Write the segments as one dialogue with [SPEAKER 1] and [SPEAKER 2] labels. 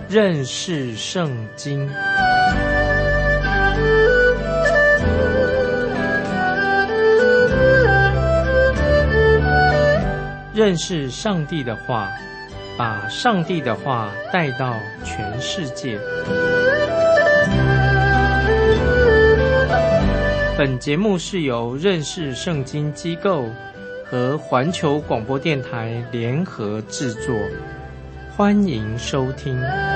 [SPEAKER 1] 认识圣经。认识上帝的话，把上帝的话带到全世界。本节目是由认识圣经机构和环球广播电台联合制作，欢迎收听。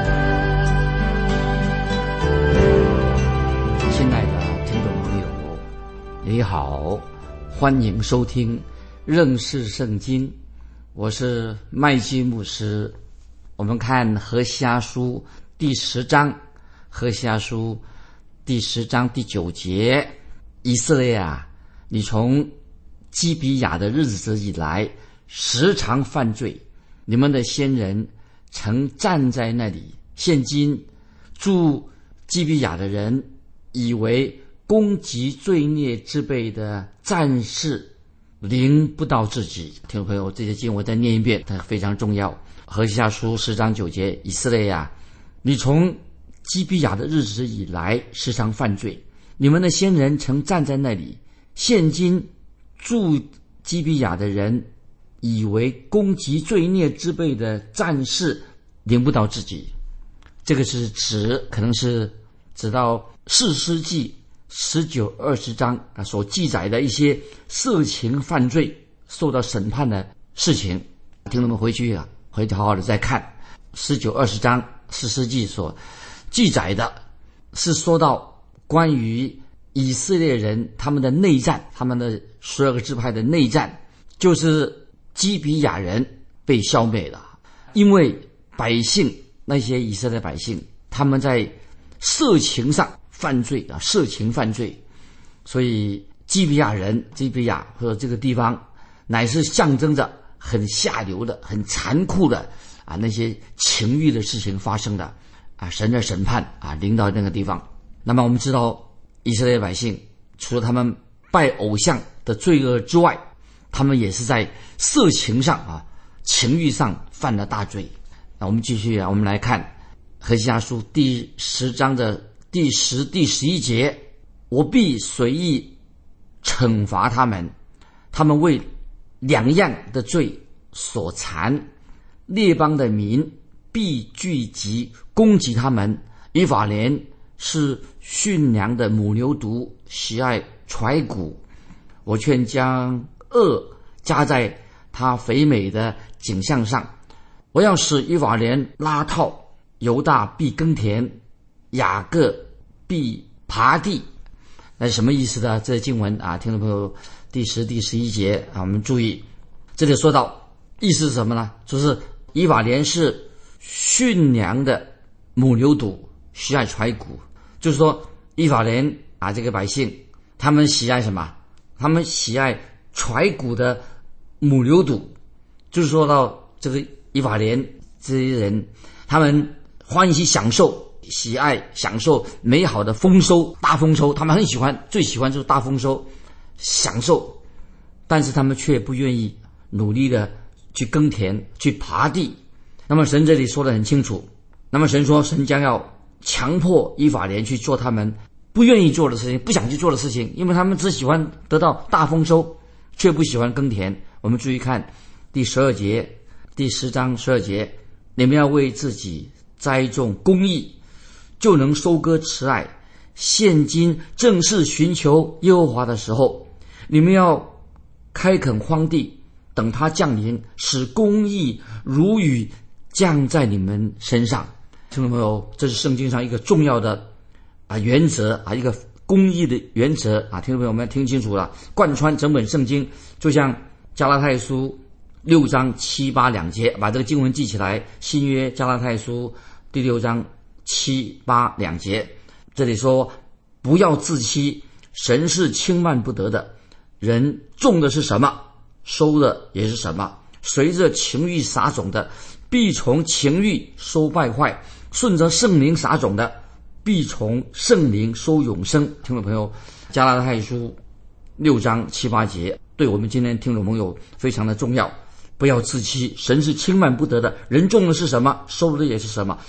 [SPEAKER 2] 亲爱的听众朋友，你好，欢迎收听认识圣经，我是麦基牧师。我们看何西阿书第10章，何西阿书第10章第9节，以色列啊，你从基比亚的日子以来时常犯罪，你们的先人曾站在那里，现今住基比亚的人以为攻击罪孽之辈的战士临不到自己。听众朋友，这些经文再念一遍，它非常重要。何西阿书10章9节，以色列啊，你从基比亚的日子以来时常犯罪，你们的先人曾站在那里，现今住基比亚的人以为攻击罪孽之辈的战士临不到自己。这个是可能是指到士师记19、20章所记载的一些色情犯罪受到审判的事情。听众们回去好好的再看19、20章士师记所记载的，是说到关于以色列人他们的内战，他们的12个支派的内战，就是基比亚人被消灭了。因为百姓，那些以色列百姓，他们在色情上犯罪色情犯罪，所以基比亚或者这个地方乃是象征着很下流的、很残酷的那些情欲的事情发生的神的审判临到那个地方。那么我们知道以色列百姓除了他们拜偶像的罪恶之外，他们也是在色情上情欲上犯了大罪。那我们继续我们来看何西阿书第10章的第10、第11节，我必随意惩罚他们，他们为2样的罪所缠，列邦的民必聚集攻击他们。以法莲是驯良的母牛犊，喜爱揣骨，我劝将恶加在他肥美的景象上。我要使以法莲拉套，犹大必耕田，雅各必耙地。那是什么意思呢？这经文听众朋友，第10、第11节我们注意，这里说到意思是什么呢？就是以法莲是驯良的母牛犊，喜爱揣骨，就是说以法莲这个百姓他们喜爱什么？他们喜爱揣骨的母牛犊，就是说到这个以法莲这些人，他们欢喜享受，喜爱享受美好的丰收，大丰收，他们很喜欢，最喜欢就是大丰收享受，但是他们却不愿意努力的去耕田，去耙地。那么神这里说得很清楚，那么神说神将要强迫以法莲去做他们不愿意做的事情，不想去做的事情，因为他们只喜欢得到大丰收，却不喜欢耕田。我们注意看第12节，第10章12节，你们要为自己栽种公义，就能收割慈爱。现今正是寻求耶和华的时候，你们要开垦荒地，等他降临，使公义如雨降在你们身上。听众朋友，这是圣经上一个重要的原则一个公义的原则听众朋友们听清楚了，贯穿整本圣经，就像加拉太书6章7、8两节，把这个经文记起来。新约加拉太书第6章7、8两节，这里说不要自欺，神是轻慢不得的，人种的是什么，收的也是什么。随着情欲撒种的，必从情欲收败坏；顺着圣灵撒种的，必从圣灵收永生。听众朋友，加拉太书6章7、8节对我们今天听众朋友非常的重要。不要自欺，神是轻慢不得的，人种的是什么，收的也是什么。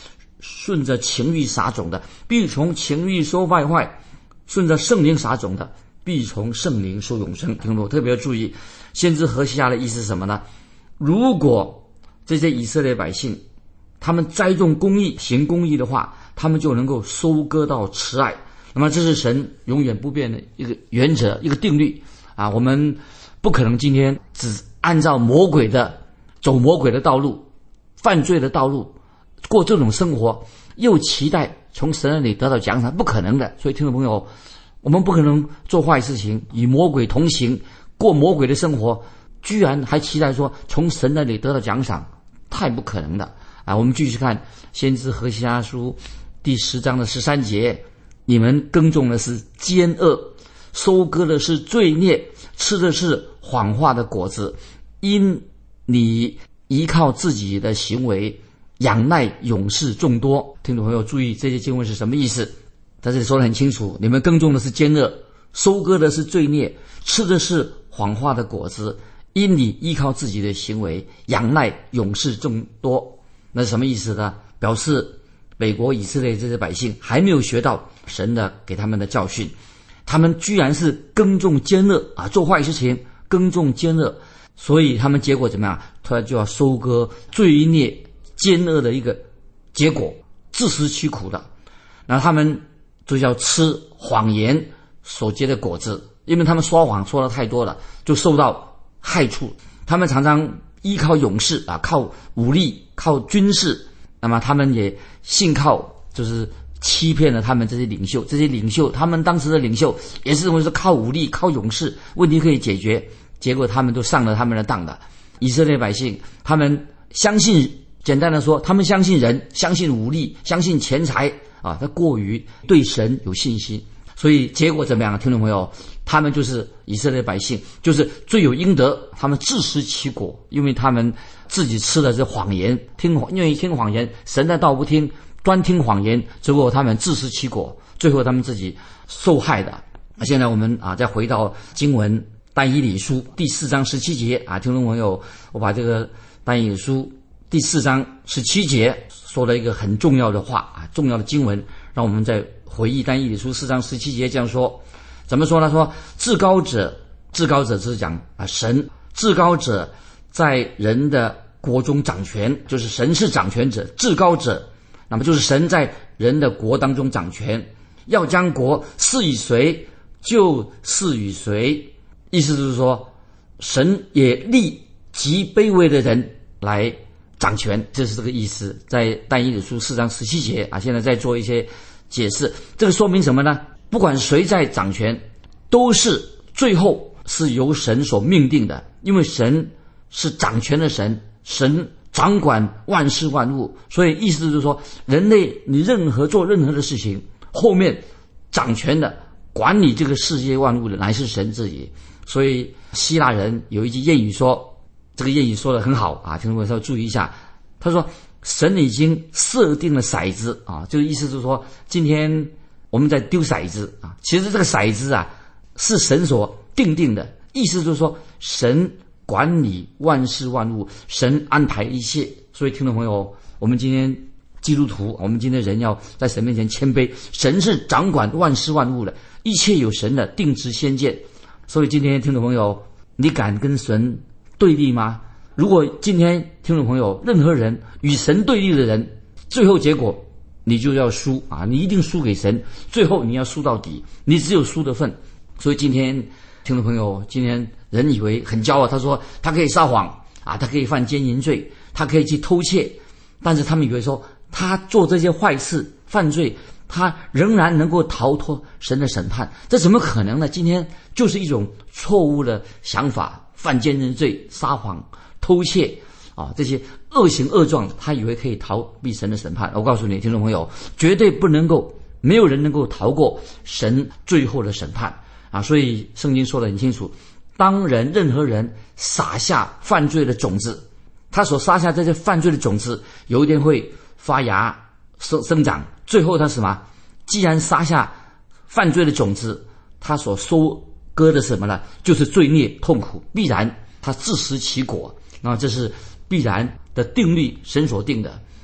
[SPEAKER 2] 顺着情欲撒种的，必从情欲收败坏；顺着圣灵撒种的，必从圣灵收永生。听众特别要注意，先知何西阿的意思是什么呢？如果这些以色列百姓他们栽种公义，行公义的话，他们就能够收割到慈爱。那么这是神永远不变的一个原则，一个定律啊！我们不可能今天只按照走魔鬼的道路，犯罪的道路过这种生活，又期待从神那里得到奖赏，不可能的。所以听众朋友，我们不可能做坏事情，与魔鬼同行，过魔鬼的生活，居然还期待说从神那里得到奖赏，太不可能了啊！我们继续看先知何西阿书第10章的13节，你们耕种的是奸恶，收割的是罪孽，吃的是谎话的果子，因你依靠自己的行为，仰赖勇士众多。听众朋友注意，这些经文是什么意思？在这里说得很清楚，你们耕种的是奸恶，收割的是罪孽，吃的是谎话的果子，因你依靠自己的行为，仰赖勇士众多。那是什么意思呢？表示美国以色列这些百姓还没有学到神的给他们的教训，他们居然是耕种奸恶啊，做坏事情，耕种奸恶，所以他们结果怎么样？他就要收割罪孽奸恶的一个结果，自食其苦的。然后他们就要吃谎言所结的果子，因为他们说谎说的太多了，就受到害处。他们常常依靠勇士啊，靠武力，靠军事，那么他们也信靠，就是欺骗了他们这些领袖。这些领袖，他们当时的领袖也是认为是靠武力，靠勇士，问题可以解决，结果他们都上了他们的当的。以色列百姓，他们相信，简单的说，他们相信人，相信武力，相信钱财啊，他过于对神有信心。所以结果怎么样？听众朋友，他们就是以色列百姓，就是罪有应得，他们自食其果，因为他们自己吃的是谎言，愿意听谎言，神的道不听，专听谎言，结果他们自食其果，最后他们自己受害的。现在我们再回到经文但以理书第4章17节啊，听众朋友，我把这个但以理书第4章17节说了一个很重要的话啊，重要的经文，让我们再回忆但以理书4章17节这样说，怎么说呢？说至高者就是讲神，至高者在人的国中掌权，就是神是掌权者，至高者，那么就是神在人的国当中掌权，要将国赐予谁就赐予谁。意思就是说，神也立极卑微的人来掌权，这是这个意思。在但以理书4章17节啊，现在再做一些解释。这个说明什么呢？不管谁在掌权，都是最后是由神所命定的，因为神是掌权的神，神掌管万事万物，所以意思就是说，人类你做任何的事情，后面掌权的管理这个世界万物的乃是神自己。所以希腊人有一句谚语说，这个谚语说得很好啊，听众朋友要注意一下。他说神已经设定了骰子啊，这个意思就是说，今天我们在丢骰子啊，其实这个骰子啊是神所定的，意思就是说神管理万事万物，神安排一切。所以听众朋友，我们今天基督徒，我们今天人要在神面前谦卑，神是掌管万事万物的，一切有神的定旨先见。所以今天听众朋友，你敢跟神对立吗？如果今天听众朋友任何人与神对立的人，最后结果你就要输啊，你一定输给神，最后你要输到底，你只有输的份。所以今天听众朋友，今天人以为很骄傲，他说他可以撒谎啊，他可以犯奸淫罪，他可以去偷窃，但是他们以为说他做这些坏事犯罪，他仍然能够逃脱神的审判，这怎么可能呢？今天就是一种错误的想法，犯奸淫罪、撒谎、偷窃啊，这些恶行恶状，他以为可以逃避神的审判。我告诉你，听众朋友，绝对不能够，没有人能够逃过神最后的审判啊！所以圣经说得很清楚，当任何人撒下犯罪的种子，他所撒下这些犯罪的种子，有一天会发芽生长，最后他什么？既然撒下犯罪的种子，他所收割的什么呢？就是罪孽痛苦，必然他自食其果。那这是必然的定律，神所定的。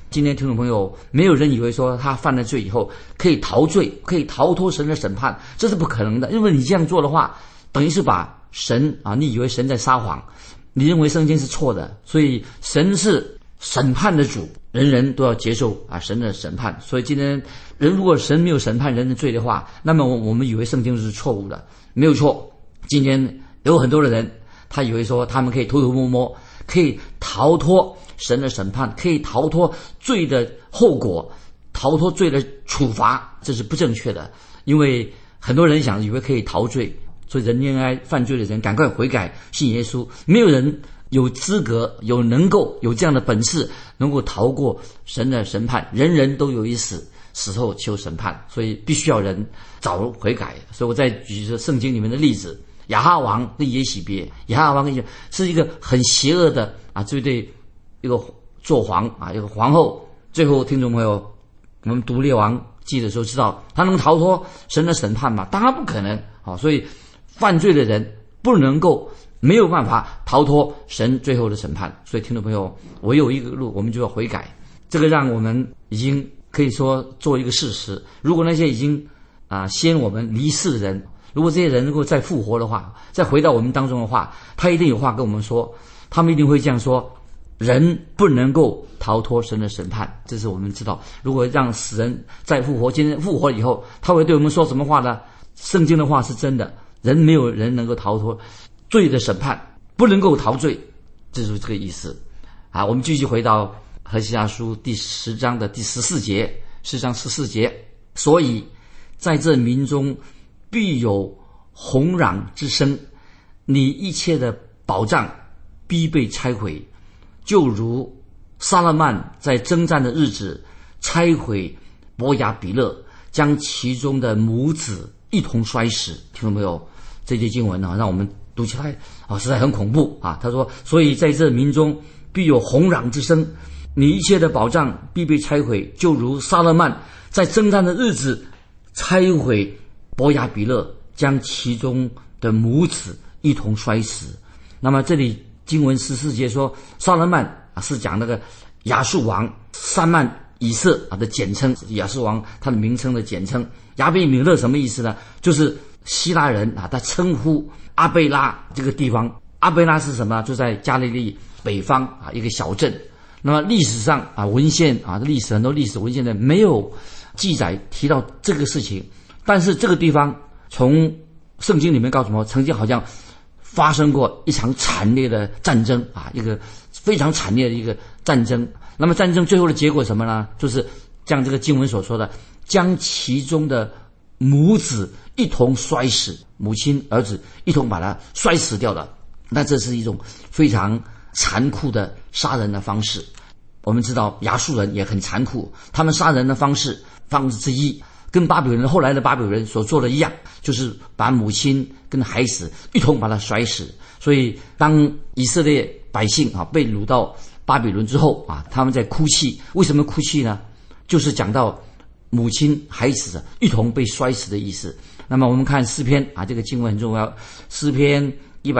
[SPEAKER 2] 今天听众朋友，没有人以为说他犯了罪以后可以逃罪，可以逃脱神的审判，这是不可能的。因为你这样做的话，等于是把神你以为神在撒谎，你认为圣经是错的，所以神是审判的主，人人都要接受神的审判。所以今天如果神没有审判人的罪的话，那么我们以为圣经是错误的，没有错。今天有很多的人，他以为说他们可以偷偷摸摸，可以逃脱神的审判，可以逃脱罪的后果，逃脱罪的处罚，这是不正确的。因为很多人以为可以逃罪，所以人应该犯罪的人赶快悔改信耶稣。没有人有资格能够有这样的本事能够逃过神的审判，人人都有一死，死后求审判，所以必须要人早悔改。所以我再举着圣经里面的例子，亚哈王跟耶洗别，亚哈王是一个很邪恶的对一个做皇一个皇后。最后听众朋友，我们读列王记的时候知道他能逃脱神的审判吗？当然不可能。所以犯罪的人不能够没有办法逃脱神最后的审判。所以听众朋友，唯有一个路，我们就要悔改。这个让我们已经可以说做一个事实。如果那些已经先我们离世的人，如果这些人能够再复活的话，再回到我们当中的话，他一定有话跟我们说，他们一定会这样说：人不能够逃脱神的审判。这是我们知道，如果让死人再复活，今天复活以后，他会对我们说什么话呢？圣经的话是真的，没有人能够逃脱罪的审判，不能够逃罪，这就是这个意思。我们继续回到何西阿书第10章的第14节，10章14节，所以在这民中必有哄嚷之声，你一切的保障必被拆毁，就如撒勒曼在征战的日子拆毁伯亚比勒，将其中的母子一同摔死。听到没有？这节经文让我们读起来实在很恐怖他说，所以在这民中必有哄嚷之声，你一切的保障必被拆毁，就如撒勒曼在征战的日子拆毁伯亚比勒，将其中的母子一同摔死。那么这里经文14节说，撒勒曼是讲那个亚述王撒曼以色的简称，亚述王他的名称的简称。亚比米勒什么意思呢？就是希腊人他称呼阿贝拉这个地方。阿贝拉是什么？就在加利利北方一个小镇。那么历史上文献很多历史文献的没有记载提到这个事情，但是这个地方从圣经里面告诉我们，曾经好像发生过一场惨烈的战争一个非常惨烈的一个战争。那么战争最后的结果什么呢？就是像这个经文所说的，将其中的母子一同摔死，母亲儿子一同把他摔死掉的。那这是一种非常残酷的杀人的方式。我们知道亚述人也很残酷，他们杀人的方式之一跟巴比伦后来的巴比伦所做的一样，就是把母亲跟孩子一同把他摔死。所以当以色列百姓被掳到巴比伦之后他们在哭泣。为什么哭泣呢？就是讲到母亲孩子一同被摔死的意思。那么我们看诗篇这个经文很重要，诗篇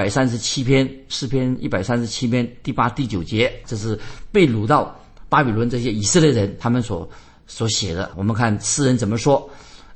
[SPEAKER 2] 137篇，诗篇137篇第8、第9节，这是被掳到巴比伦这些以色列人他们所写的。我们看诗人怎么说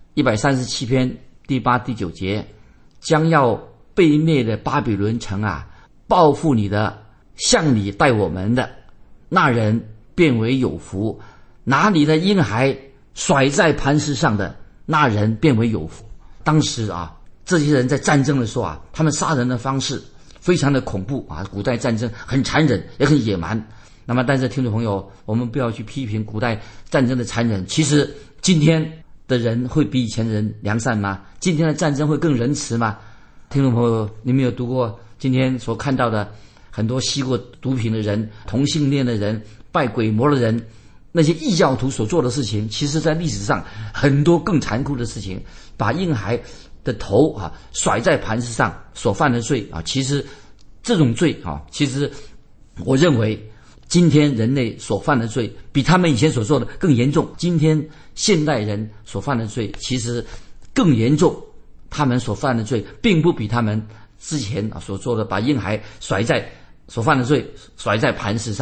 [SPEAKER 2] ，137篇第8、第9节，将要被灭的巴比伦城报复你的，向你待我们的那人变为有福，拿你的婴孩甩在磐石上的那人变为有福。当时这些人在战争的时候他们杀人的方式非常的恐怖古代战争很残忍也很野蛮。那么但是听众朋友，我们不要去批评古代战争的残忍，其实今天的人会比以前的人良善吗？今天的战争会更仁慈吗？听众朋友，你们有读过今天所看到的很多吸过毒品的人、同性恋的人、拜鬼魔的人，那些异教徒所做的事情，其实在历史上很多更残酷的事情，把婴孩的头甩在磐石上所犯的罪其实这种罪其实我认为今天人类所犯的罪比他们以前所做的更严重。今天现代人所犯的罪其实更严重，他们所犯的罪并不比他们之前所做的把婴孩所犯的罪甩在磐石上。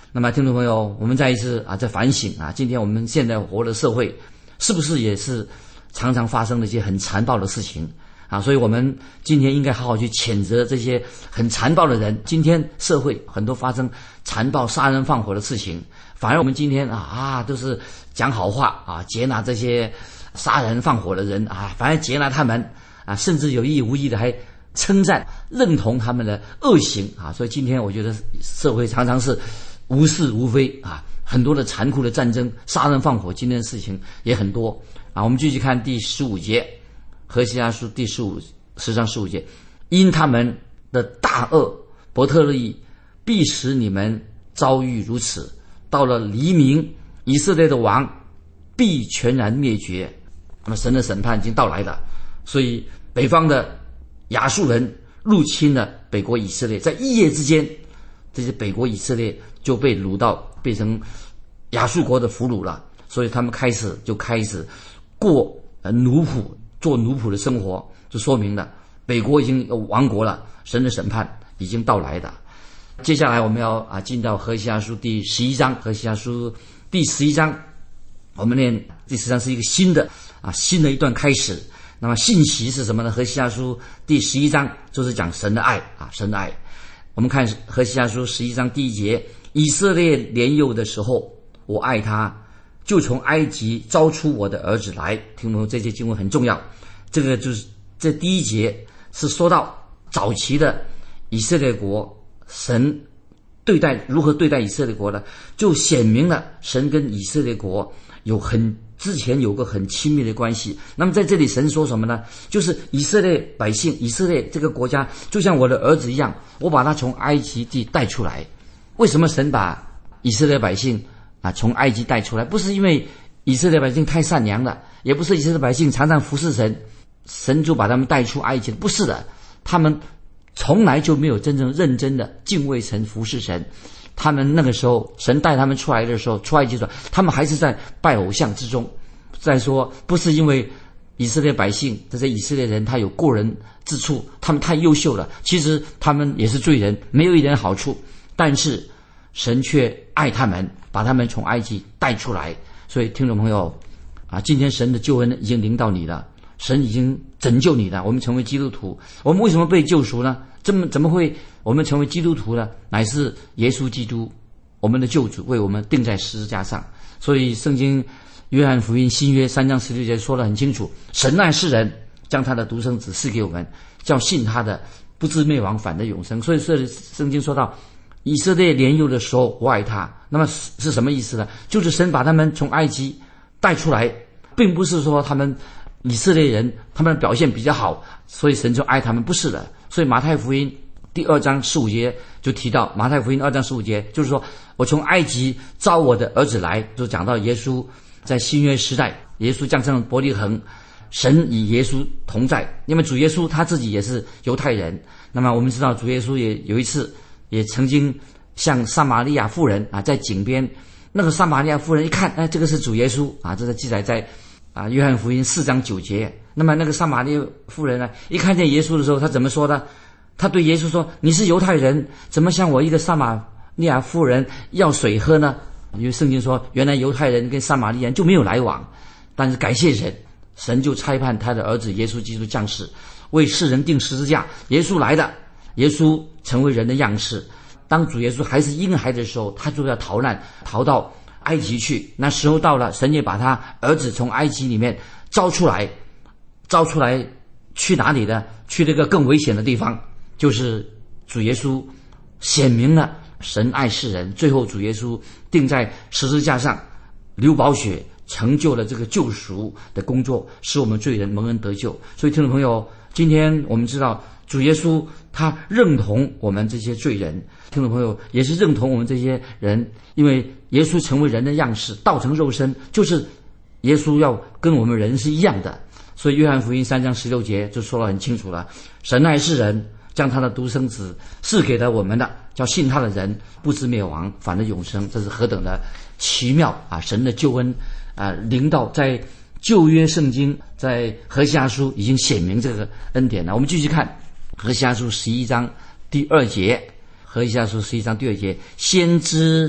[SPEAKER 2] 那么听众朋友，我们再一次在反省今天我们现在活的社会是不是也是常常发生了一些很残暴的事情所以我们今天应该好好去谴责这些很残暴的人。今天社会很多发生残暴杀人放火的事情，反而我们今天都是讲好话接纳这些杀人放火的人反而接纳他们甚至有意无意的还称赞认同他们的恶行所以今天我觉得社会常常是无是无非很多的残酷的战争杀人放火，今天的事情也很多我们继续看第15节，何西阿书第10章15节，因他们的大恶，伯特利必使你们遭遇如此，到了黎明，以色列的王必全然灭绝。那么神的审判已经到来了，所以北方的亚述人入侵了北国以色列，在一夜之间，这些北国以色列就被掳到变成亚述国的俘虏了，所以他们开始过奴仆做奴仆的生活，就说明了北国已经亡国了，神的审判已经到来的。接下来我们要进到何西阿书第11章，何西阿书第11章，我们念第10章是一个新的一段开始。那么信息是什么呢？何西阿书第11章就是讲神的爱神的爱。我们看何西阿书11章第1节，以色列年幼的时候，我爱他，就从埃及招出我的儿子来。听懂这些经文很重要，这个就是这第1节是说到早期的以色列国，神如何对待以色列国呢？就显明了神跟以色列国之前有个很亲密的关系。那么在这里神说什么呢？就是以色列百姓，以色列这个国家就像我的儿子一样，我把他从埃及地带出来。为什么神把以色列百姓从埃及带出来？不是因为以色列百姓太善良了，也不是以色列百姓常常服侍神，神就把他们带出埃及，不是的，他们从来就没有真正认真的敬畏神服侍神。他们那个时候神带他们出来的时候，出埃及的时候，他们还是在拜偶像之中。再说不是因为以色列百姓这些以色列人他有过人之处，他们太优秀了，其实他们也是罪人，没有一点好处，但是神却爱他们，把他们从埃及带出来。所以听众朋友今天神的救恩已经临到你了，神已经拯救你了。我们成为基督徒，我们为什么被救赎呢？怎么会我们成为基督徒呢？乃是耶稣基督我们的救主为我们钉在十字架上。所以圣经约翰福音新约3章16节说得很清楚，神爱世人，将他的独生子赐给我们，叫信他的不至灭亡，反得永生。所以圣经说到以色列年幼的时候我爱他，那么是什么意思呢？就是神把他们从埃及带出来，并不是说他们以色列人他们的表现比较好，所以神就爱他们，不是的。所以马太福音第2章15节就提到，马太福音2章15节就是说，我从埃及招我的儿子来，就讲到耶稣在新约时代，耶稣降生伯利恒，神与耶稣同在。因为主耶稣他自己也是犹太人，那么我们知道主耶稣也有一次也曾经向撒玛利亚妇人在井边，那个撒玛利亚妇人一看，这个是主耶稣这是记载在约翰福音4章9节。那么那个撒玛利亚妇人呢，一看见耶稣的时候，他怎么说呢？他对耶稣说，你是犹太人，怎么向我一个撒玛利亚妇人要水喝呢？因为圣经说原来犹太人跟撒玛利亚人就没有来往，但是感谢神，神就差派他的儿子耶稣基督降世，为世人钉十字架。耶稣来了，耶稣成为人的样式。当主耶稣还是婴孩的时候，他就要逃难，逃到埃及去。那时候到了，神也把他儿子从埃及里面招出来去哪里呢？去那个更危险的地方，就是主耶稣显明了神爱世人，最后主耶稣钉在十字架上，流宝血，成就了这个救赎的工作，使我们罪人蒙恩得救。所以听众朋友，今天我们知道主耶稣他认同我们这些罪人，听众朋友也是认同我们这些人，因为耶稣成为人的样式，道成肉身，就是耶稣要跟我们人是一样的。所以约翰福音3章16节就说得很清楚了，神爱世人，将他的独生子赐给了我们的，叫信他的人不至灭亡，反得永生。这是何等的奇妙神的救恩临到在旧约圣经，在何西阿书已经显明这个恩典了。我们继续看何西阿书11章第2节，何西阿书11章第2节，先知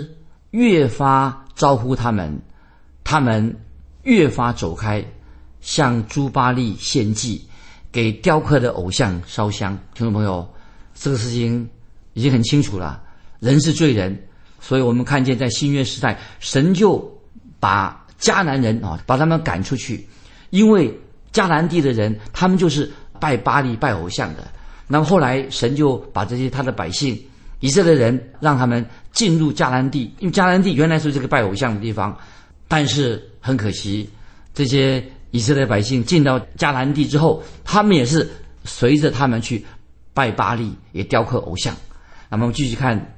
[SPEAKER 2] 越发招呼他们，他们越发走开，向诸巴力献祭，给雕刻的偶像烧香。听众朋友，这个事情已经很清楚了，人是罪人，所以我们看见在新约时代，神就把迦南人把他们赶出去，因为迦南地的人他们就是拜巴力拜偶像的。那么后来神就把这些他的百姓以色列人让他们进入迦南地，因为迦南地原来是这个拜偶像的地方，但是很可惜，这些以色列百姓进到迦南地之后，他们也是随着他们去拜巴力，也雕刻偶像。那么我们继续看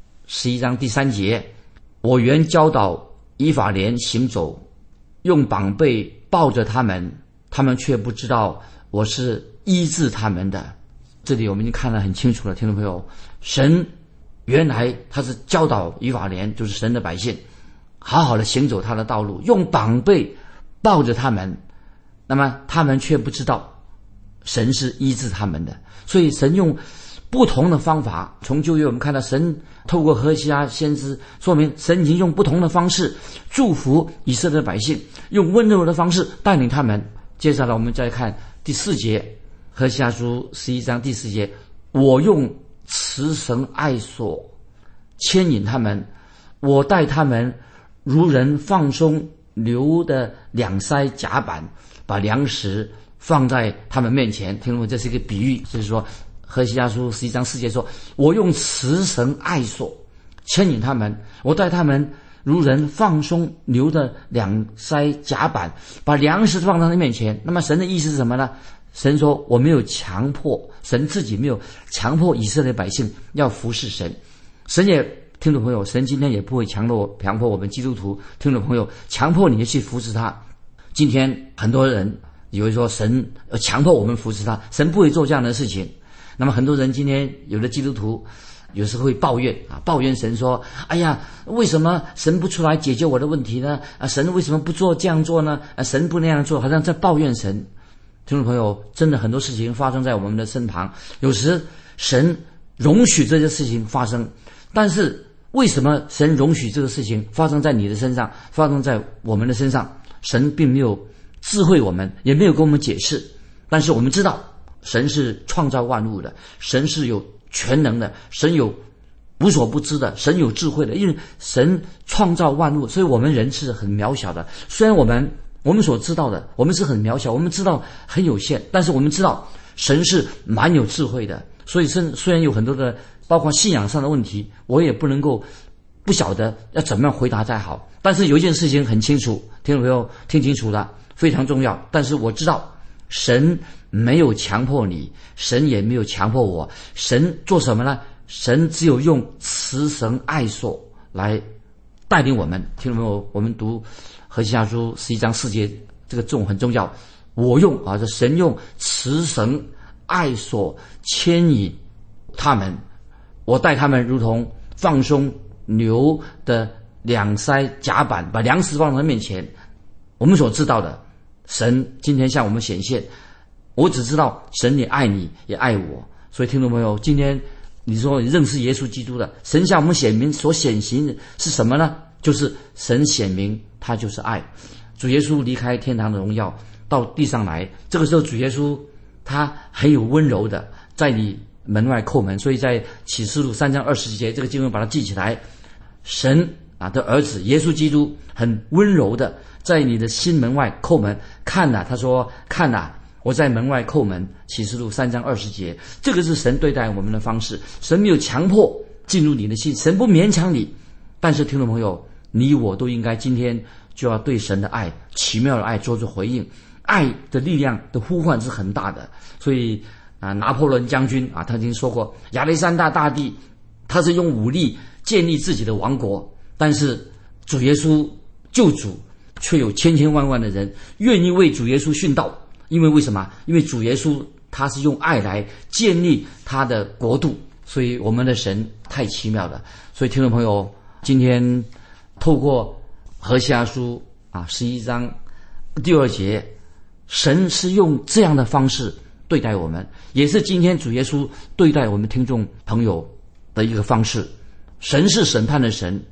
[SPEAKER 2] 11章第3节，我原教导以法莲行走，用膀臂抱着他们，他们却不知道我是医治他们的。这里我们已经看得很清楚了，听众朋友，神原来他是教导以法莲，就是神的百姓，好好的行走他的道路，用膀臂抱着他们，那么他们却不知道神是医治他们的。所以神用不同的方法，从旧约我们看到神透过何西阿先知，说明神已经用不同的方式祝福以色列的百姓，用温柔的方式带领他们。接下来我们再看第4节，何西阿书11章第4节，我用慈绳爱索牵引他们，我带他们如人放松牛的两腮甲板，把粮食放在他们面前。听懂吗？这是一个比喻，就是说何西阿书11章4节说，我用慈绳爱索牵引他们，我带他们如人放松牛的两腮甲板，把粮食放在他们面前。那么神的意思是什么呢？神说我没有强迫，神自己没有强迫以色列百姓要服侍神。神也，听众朋友，神今天也不会强迫我们基督徒听众朋友强迫你去服侍他。今天很多人以为说神要强迫我们服侍他，神不会做这样的事情。那么很多人今天有的基督徒有时候会抱怨神说，哎呀，为什么神不出来解决我的问题呢？神为什么不做这样做呢？神不那样做，好像在抱怨神。听众朋友，真的很多事情发生在我们的身旁，有时神容许这些事情发生，但是为什么神容许这个事情发生在你的身上，发生在我们的身上？神并没有智慧我们，也没有跟我们解释。但是我们知道神是创造万物的，神是有全能的，神有无所不知的，神有智慧的。因为神创造万物，所以我们人是很渺小的。虽然我们所知道的，我们是很渺小，我们知道很有限，但是我们知道神是蛮有智慧的。所以虽然有很多的包括信仰上的问题，我也不能够不晓得要怎么样回答才好。但是有一件事情很清楚，听众朋友听清楚了，非常重要。但是我知道神没有强迫你，神也没有强迫我。神做什么呢？神只有用慈绳爱索来带领我们。听众朋友，我们读何西阿书11章4节，这个重很重要。我用神用慈绳爱索牵引他们，我带他们如同放松牛的两腮甲板，把粮食放在他面前。我们所知道的，神今天向我们显现，我只知道神也爱你，也爱我。所以听众朋友，今天你说你认识耶稣基督的，神向我们显明所显行的是什么呢？就是神显明他就是爱。主耶稣离开天堂的荣耀到地上来，这个时候主耶稣他很有温柔的在你门外叩门。所以在启示录3章20节，这个经文把它记起来，神的儿子耶稣基督很温柔的在你的心门外叩门。看哪，他说看哪，我在门外叩门。启示录3章20节，这个是神对待我们的方式。神没有强迫进入你的心，神不勉强你。但是听众朋友，你我都应该今天就要对神的爱，奇妙的爱做出回应。爱的力量的呼唤是很大的。所以拿破仑将军他曾经说过，亚历山大大帝他是用武力建立自己的王国，但是主耶稣救主却有千千万万的人愿意为主耶稣殉道。因为为什么？因为主耶稣他是用爱来建立他的国度。所以我们的神太奇妙了。所以听众朋友，今天透过何西阿书11章第2节，神是用这样的方式对待我们，也是今天主耶稣对待我们听众朋友的一个方式。神是审判的神，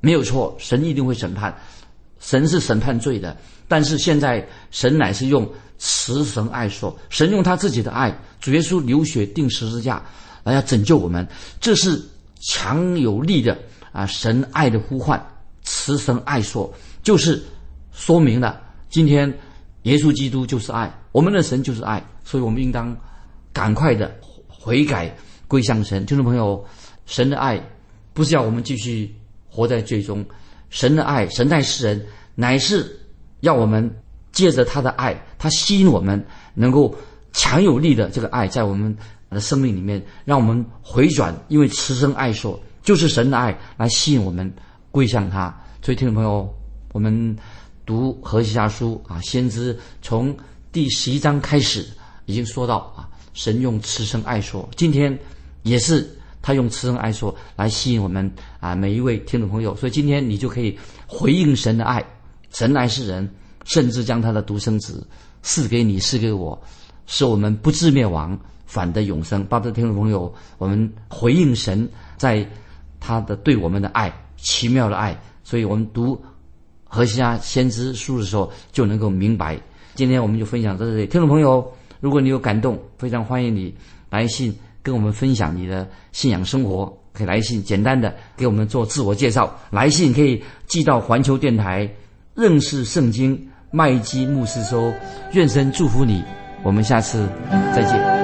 [SPEAKER 2] 没有错，神一定会审判，神是审判罪的。但是现在神乃是用慈神爱说，神用他自己的爱，主耶稣流血钉十字架来要拯救我们，这是强有力的神爱的呼唤。慈神爱说就是说明了今天耶稣基督就是爱，我们的神就是爱，所以我们应当赶快的悔改归向神。听众朋友，神的爱不是要我们继续活在罪中，神的爱，神爱世人，乃是要我们借着他的爱，他吸引我们能够强有力的这个爱在我们的生命里面，让我们回转，因为慈神爱说就是神的爱来吸引我们归向他。所以听众朋友，我们读何西阿书先知从第11章开始已经说到神用慈神爱说，今天也是他用慈神爱说来吸引我们每一位听众朋友。所以今天你就可以回应神的爱，神爱世人，甚至将他的独生子赐给你，赐给我，使我们不至灭亡，反得永生。巴不得听众朋友，我们回应神在他的对我们的爱，奇妙的爱。所以我们读何西阿先知书的时候就能够明白。今天我们就分享到这里，听众朋友，如果你有感动，非常欢迎你来信跟我们分享你的信仰生活，可以来信简单的给我们做自我介绍，来信可以寄到环球电台认识圣经麦基牧师收。愿神祝福你，我们下次再见。